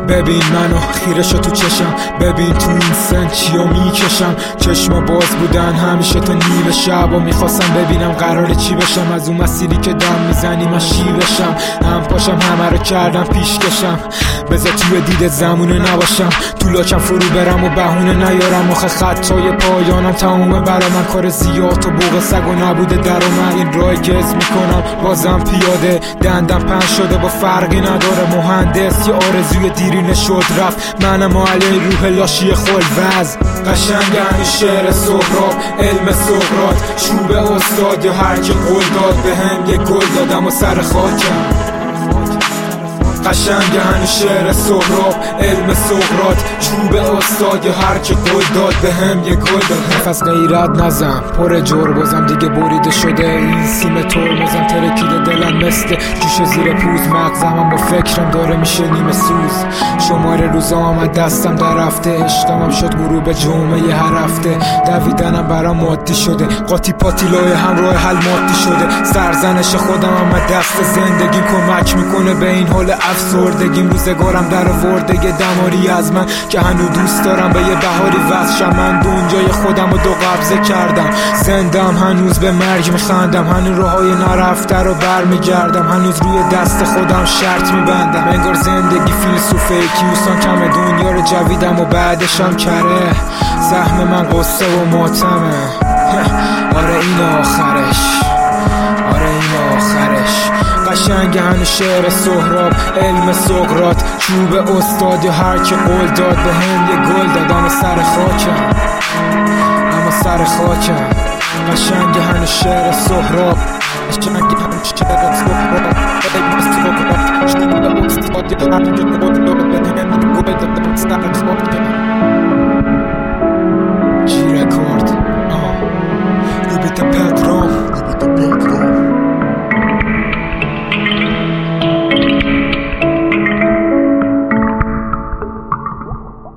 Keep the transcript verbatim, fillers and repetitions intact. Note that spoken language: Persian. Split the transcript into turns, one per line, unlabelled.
ببین منو خیره شو تو چشم، ببین تو این سن چیو میکشم. چشما باز بودن همیشه تا نیمه شب و میخواستم ببینم قراره چی بشم. از اون مسیری که دم میزنی من شی بشم، هم پاشم همه رو کردم پیش کشم. بذار توی دید زمونه نباشم، تو لاکم فرو برم و بهونه نیارم. آخه خطای پایانم تمومه برا من، کار زیاد و بوق سگ و نبوده در من. این راهی که از میکنم بازم پیاده، دندم پن شده با فرقی نداره. مهندس یا آرزوی دیرینه شد رفت، منم و علی روح لاشی خلوز. قشنگ همین شعر سهراب، علم سقراط، چوب استاد یا هر کی قول داد بهم یه گل دادم و سر خاکم. قشنگ همین شعر سهراب، علم سقراط، چوب استاد یا هر کی قول داد بهم یه گل داد. نفس غیرت نزن پر جور بازم دیگه بریده شده این سیم ترمزم. ترکیده دلم مثل جوش زیر پوز، مغزم با فکرم داره میشه نیمه سوز. شماره روزا آمد دستم در رفته، عشقم شد غروب جمعه هر هفته. دویدنم برام مادی شده، قاطی پاتی لای هم راه حل مادی شده. سرزنش خودم آمد دست زندگی کمک میکنه به این حال افسردگیم. روزگارم در آورده یه دماری از من که هنو دوست دارم به یه بهاری وزشم. من دنیای خودم رو دو قبضه کردم، زندم هنوز به مرگ میخندم. هنوز راهای نرفته رو برمیگردم، هنوز روی دست خودم شرط میبندم. انگار زندگی فیلسوفه کیوسان کم دنیا رو جویدم و بعدشم کره. زخم من قصه و ماتمه، آره این آخرش، آره این آخرش. قشنگ هنو شعر سهراب، علم سقراط، چوب استاد یا هر کی قول داد بهم یه گل دادم و سر خاکم، اما سر خاکم. قشنگ هنو شعر سهراب، قشنگ هنو شعر سهراب، علم سقراط، چوب استاد یا هر کی قول داد بهم یه گل دادم و سر خاکم.